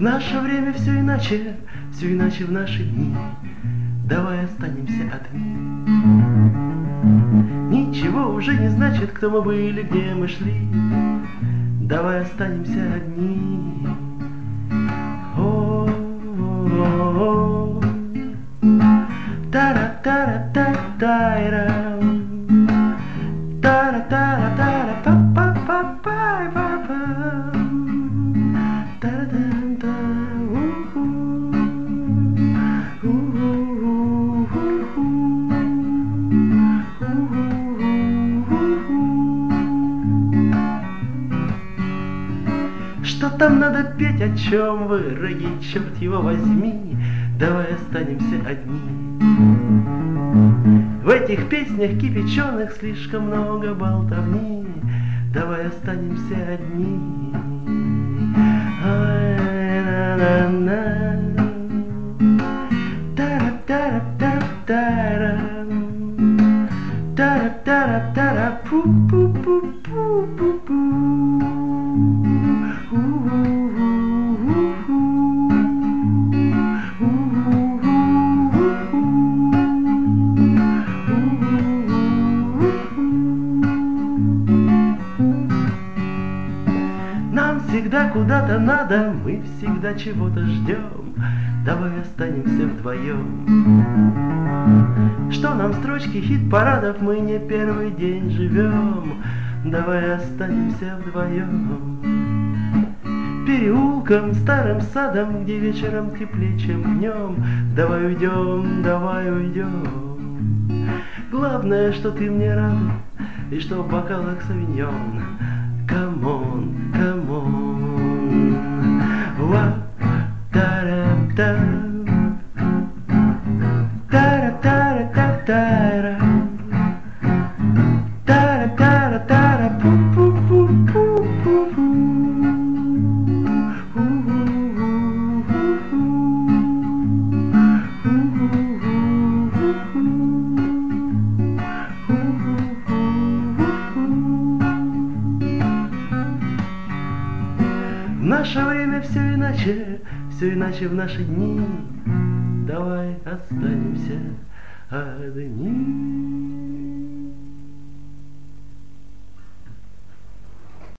В наше время все иначе в наши дни. Давай останемся одни. Ничего уже не значит, кто мы были, где мы шли. Давай останемся одни. О-о-о-о. Та-ра-та-ра-та-та-ра. Та-ра-та-ра-та-ра-па-па-па-па-па. Та-ра-та-та. Что там надо петь, о чем вы, роги, черт его возьми. Давай останемся одни. В этих песнях кипяченых слишком много болтовни. Давай останемся одни. Ай-на-на-на. Та-ра-та-ра-та-та-ра. Та-ра-та-ра-та-ра. Пу-пу-пу-пу-пу-пу. Нам всегда куда-то надо, мы всегда чего-то ждем. Давай останемся вдвоем. Что нам строчки хит-парадов, мы не первый день живем. Давай останемся вдвоем. Переулком, старым садом, где вечером теплее, чем днем. Давай уйдем, давай уйдем. Главное, что ты мне рада, и что в бокалах савиньон. Come on, come on. Ва-та-ра-та. Та-ра-та-ра-та-та-ра. Та-ра-та-ра-та-ра. Пу-пу-пу-пу-пу-пу. В наше время все иначе в наши дни. Давай останемся одни.